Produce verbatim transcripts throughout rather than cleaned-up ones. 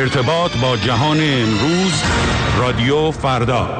ارتباط با جهان امروز، رادیو فردا.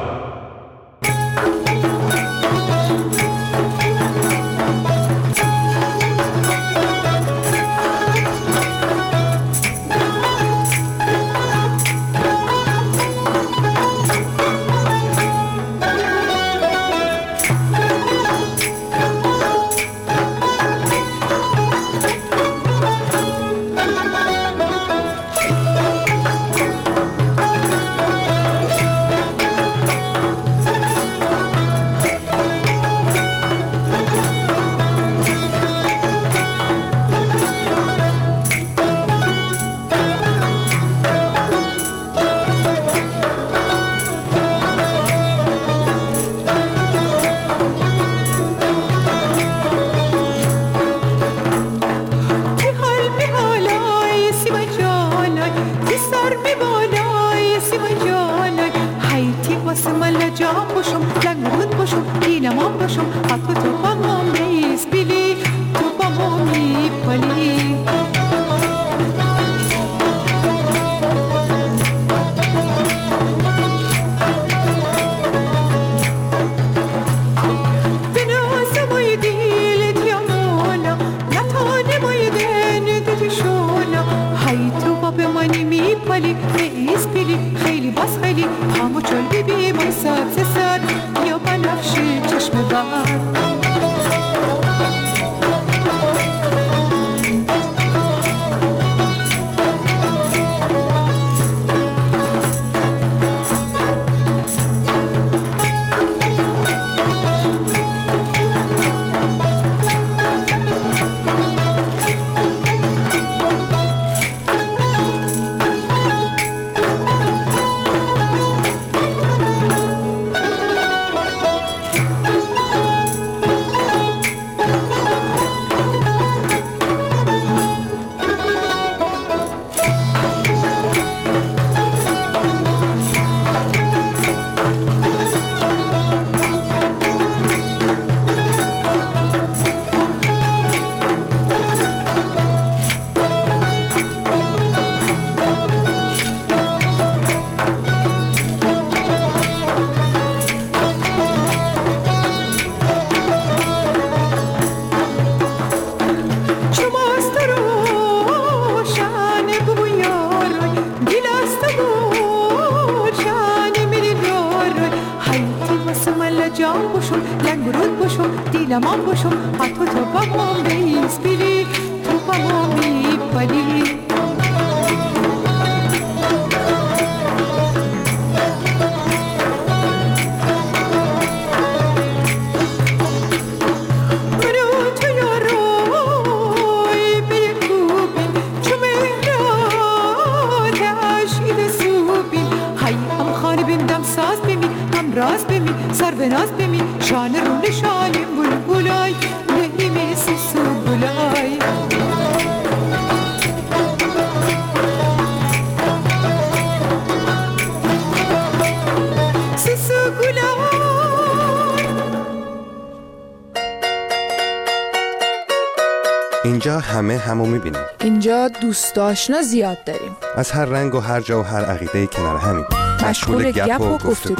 اینجا همه همو میبینیم. اینجا دوست آشنا زیاد داریم. از هر رنگ و هر جا و هر عقیده کنار همیم. مشغول گپ و گفتگو.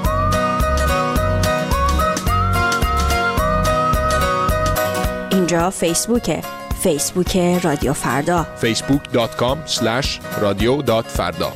اینجا فیسبوکه. فیسبوک رادیو فردا. فیسبوک دات کام اسلش رادیو دات فردا.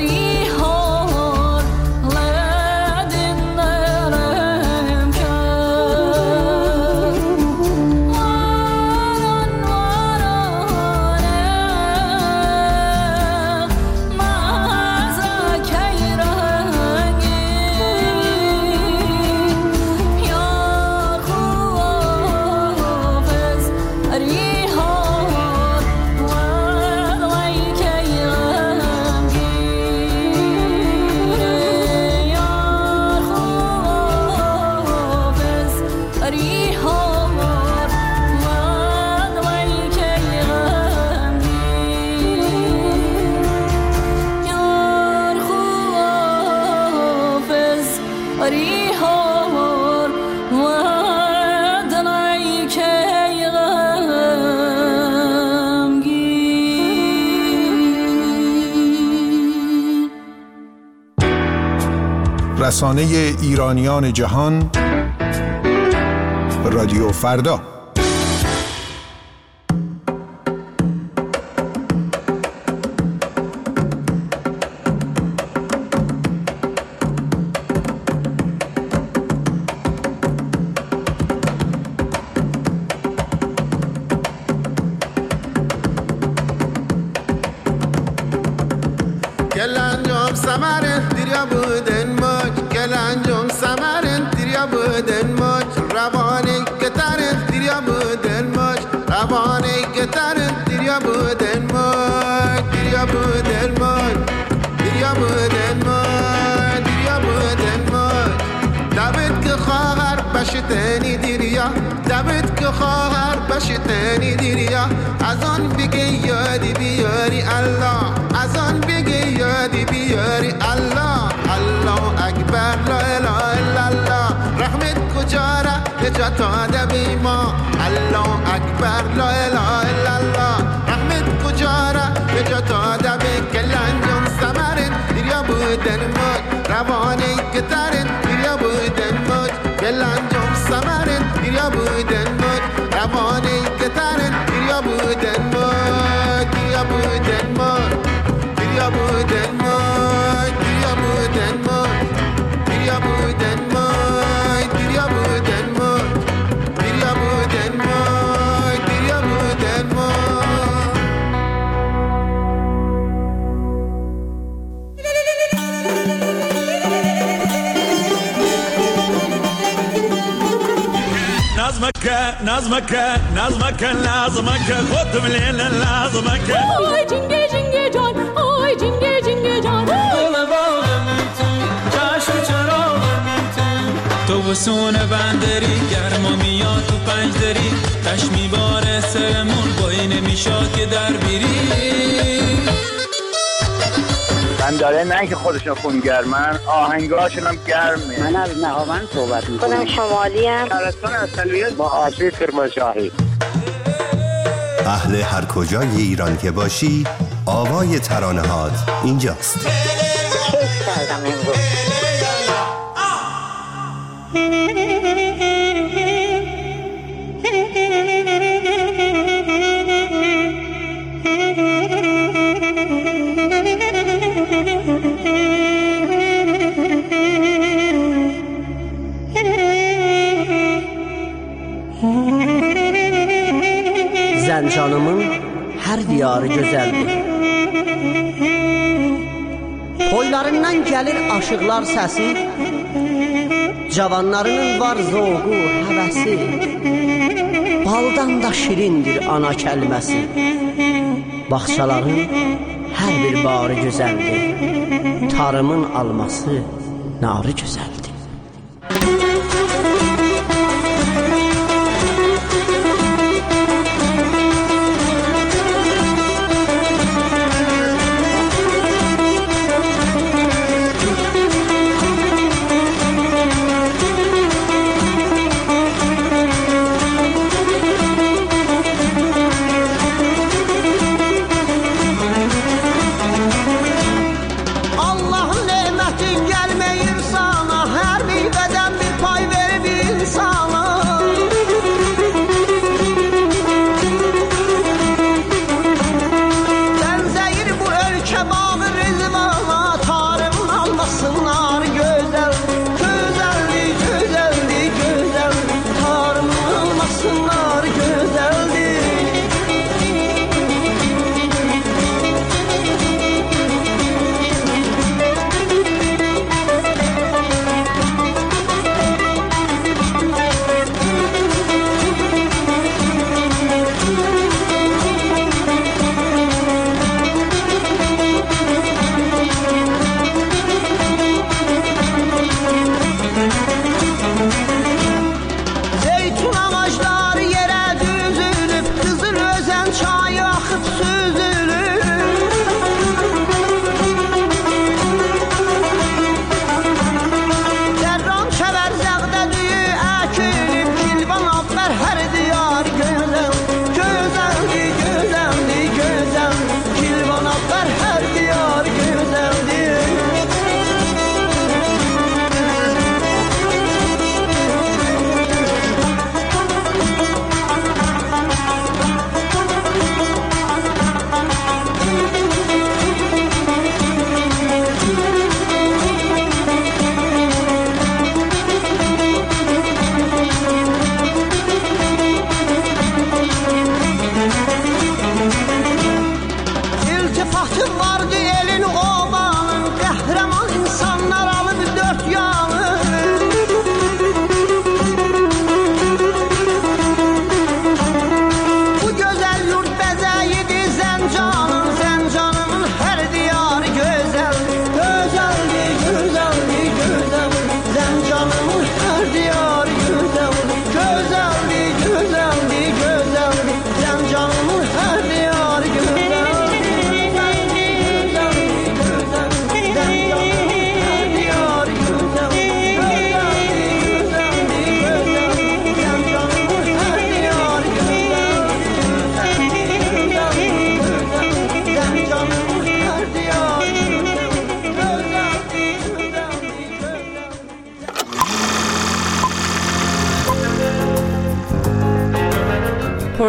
رسانه ایرانیان جهان رادیو فردا. بشتنی دیریا دبت که خواهر بشتنی دیریا از آن بگی یادی بیاری الله از آن بگی یادی بیاری الله الله اکبر لا اله الا الله رحمت کجا را نجات داده بی ما الله اکبر لا اله الا الله رحمت کجا را نجات داده بی کلنجم سمرن دیریا بودن مد روانی کترن دیریا بودن مد کلنجم سمرن دیریا بودن مد روانی کترن دیریا بودن مد دیریا بودن مد دیریا بودن مد دیریا بودن مد دیریا بودن مد دیریا بودن مد دیریا بودن مد دیریا بودن مد. نظمك نظمك نظمك لازمك خد من الليل لازمك اوی جنگه جنگه جان اوی جنگه جنگه جان دل باغم تو چشم چراغم تو تو وسون بندری گرما میاد تو پنج دری تش میباره سرمون بایی نمیشاد که در بیری من داره نه که خودشون خونگرمن آهنگاشون هم گرمه. من از نهاوند صحبت میکنم. خودم شمالی ام. شهرستان اصلیت با آسیب کرمانشاهی. اهل هر کجای ایران که باشی آوای ترانه هات اینجاست. کیف کردم امروز. Zəncanımın hər diyarı gözəldir. Toylarından gəlir aşıqlar səsi, cavanlarının var zoğu, həvəsi. Baldan da şirindir ana kəlməsi. Bağçaların hər bir barı gözəldir. Tarımın alması narı gözəldir.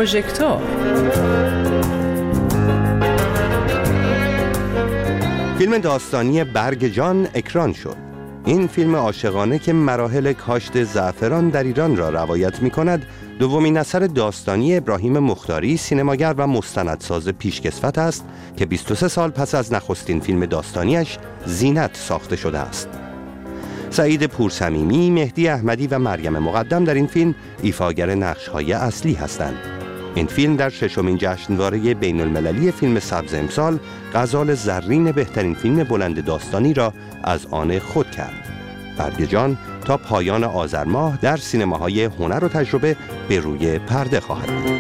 پروژکتور. فیلم داستانی برگ جان اکران شد. این فیلم عاشقانه که مراحل کاشت زعفران در ایران را روایت می کند، دومین اثر داستانی ابراهیم مختاری، سینماگر و مستندساز پیشکسوت است که بیست و سه سال پس از نخستین فیلم داستانیش زینت ساخته شده است. سعید پورصمیمی، مهدی احمدی و مریم مقدم در این فیلم ایفاگر نقش‌های اصلی هستند. این فیلم در ششمین جشنواره بین المللی فیلم سبز امسال غزال زرین بهترین فیلم بلند داستانی را از آن خود کرد. برگ جان تا پایان آذر ماه در سینماهای هنر و تجربه به روی پرده خواهد بود.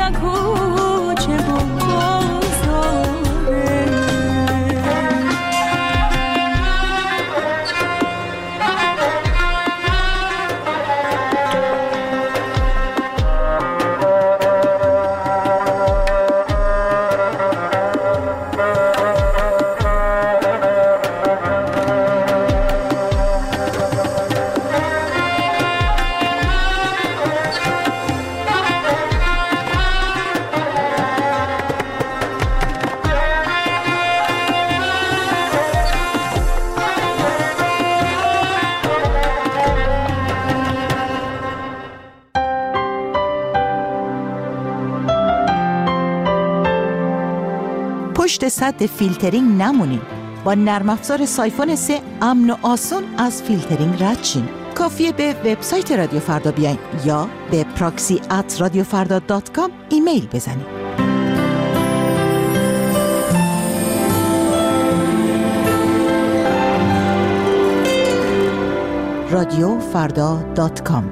نه کوچه و بازاره. پشت سد فیلترینگ نمونین. با نرم افزار سایفون سه امن و آسون از فیلترینگ رد شین. کافیه به وبسایت رادیو فردا بیاین یا به پراکسی ات رادیو فردا دات کام ایمیل بزنین. رادیو فردا دات کام.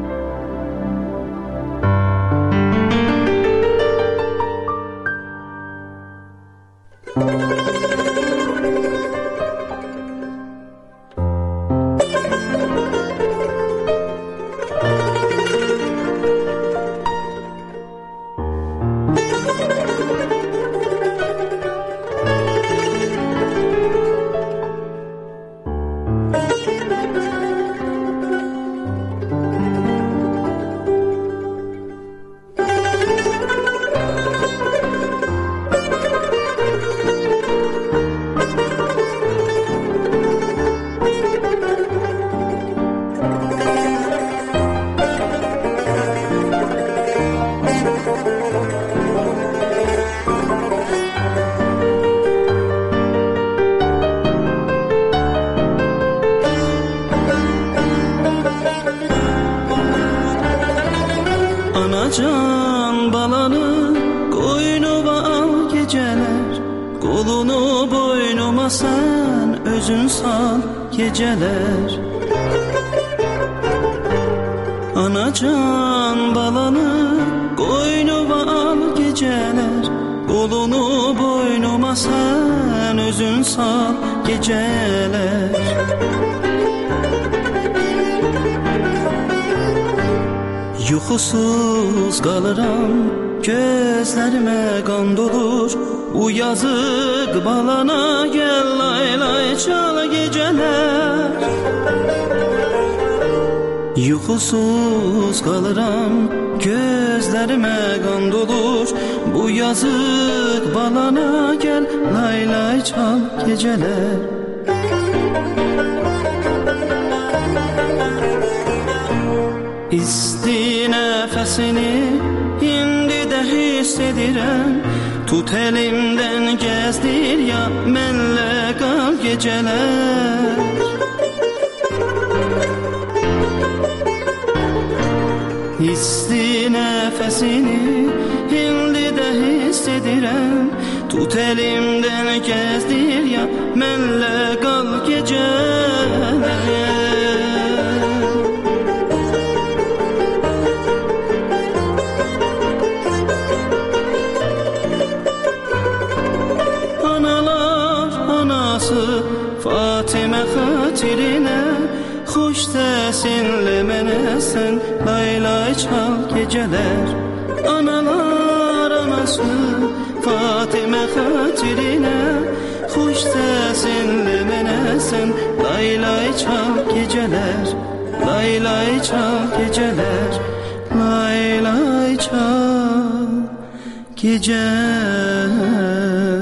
Anacan balanı koynuma al geceler, kolunu boynuma sen özün sal geceler. Anacan balanı koynuma al geceler, kolunu boynuma sen özün sal geceler. Yuxusuz qalıram, gözlərimə qan dolur. Bu yazıq balana gəl lay lay çal gecələr. Yuxusuz qalıram, gözlərimə qan dolur. Bu yazıq balana gəl lay lay çal gecələr. İsti nəfəsini indi də hiss edirəm. Tut elimdən gəzdir ya mənlə qal gecələr. İsti nəfəsini indi də hiss edirəm. Tut elimdən gəzdir ya mənlə qal gecələr. Fatimə xatirinə xoş səsinlə mənə sən lay lay çal gecələr. Analar anası Fatimə xatirinə xoş səsinlə mənə sən lay lay çal gecələr. Lay lay çal gecələr. Lay lay çal gecələr.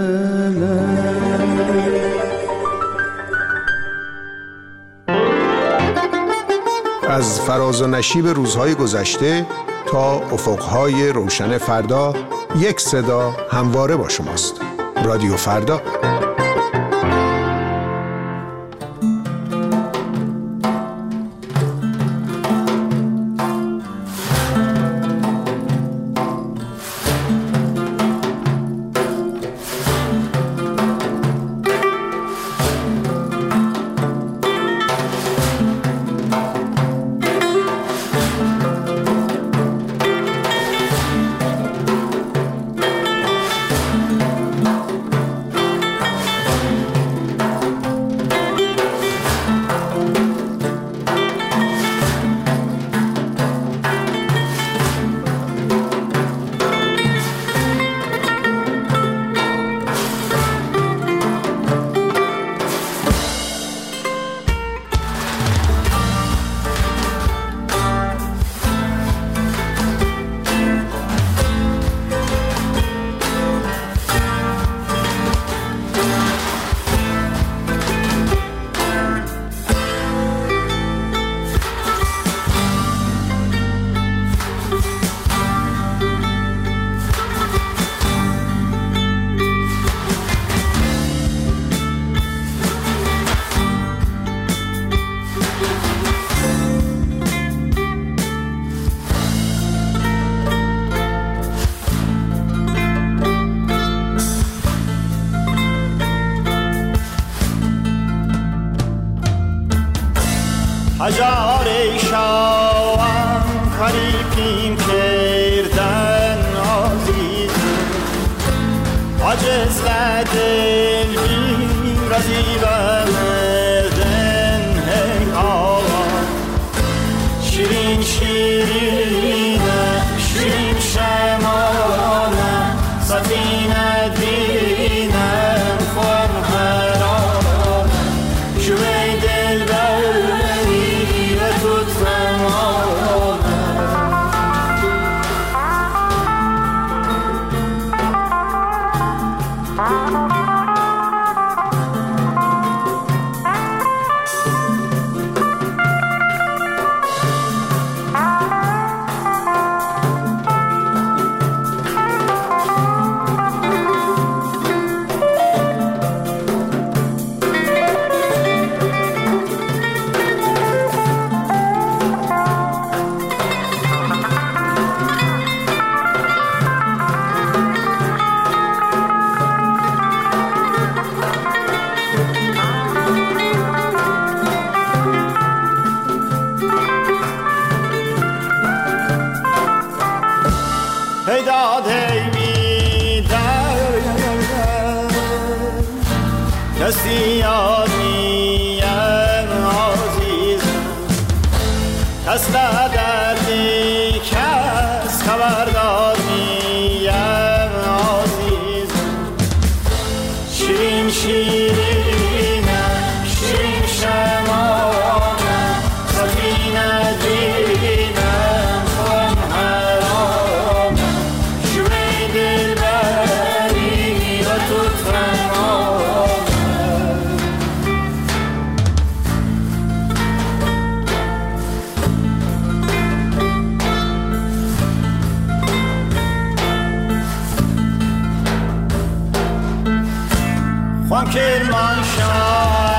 از فراز و نشیب روزهای گذشته تا افقهای روشن فردا، یک صدا همواره با شماست. رادیو فردا. جاره شاوان کاریپیم کردن عزیز عجز لدل بیم رازی بمردن هی آوان شیرین شیرینه شیرین شمانه سفینه دینم خون هرانه جوی دل بری و توت زمانه کسی یاد نیم عزیزم کس دردی کس خبردار نیم عزیزم شیرین شیرینه شیرین شمانه سفینه دینم خون حرامه شوی دل بری و توت خوان کرمان شاه